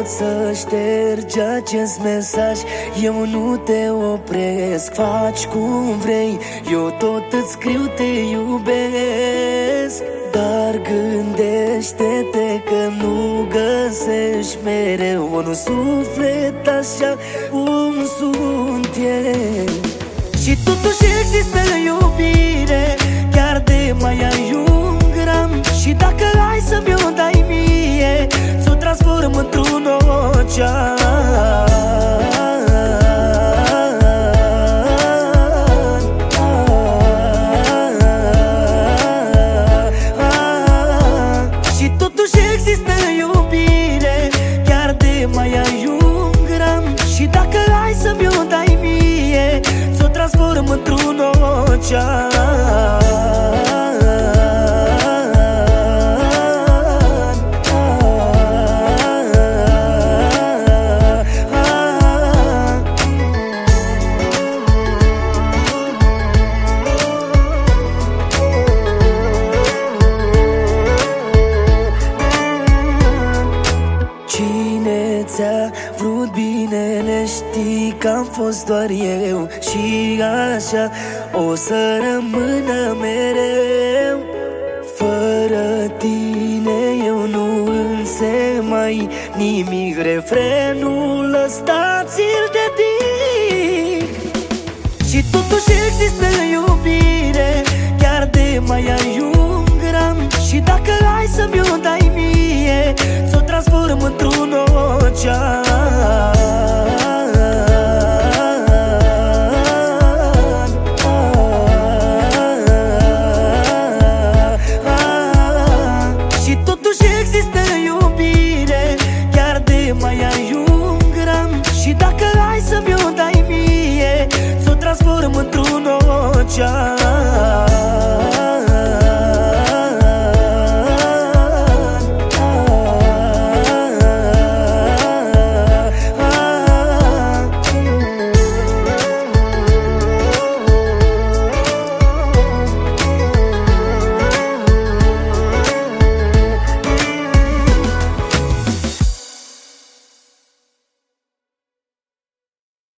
pot să ștergi acest mesaj, eu nu te opresc. Faci cum vrei, eu tot îți scriu te iubesc. Dar gândește-te că nu găsești mereu un suflet așa cum sunt eu. Și totuși există iubire, chiar de mai ai un gram. Și dacă ai să-mi o dai mie, ți-o transform într-un ocean. Și totuși există iubire, chiar de mai ai un gram. Și dacă ai să-mi o dai mie, ți-o transform într-un ocean. Cine ți-a vrut binele, știi că am fost doar eu. Și așa o să rămână mereu. Fără tine eu nu însemai nimic. Refrenul ăsta ți-l dedic. Și totuși există iubire, chiar de mai ai un gram. Și dacă ai să-mi o dai mie, ți-o transform într-un ocean. Și totuși există iubire, chiar de mai ai un gram. Și dacă ai să-mi o dai mie, ți-o transform într-un ocean.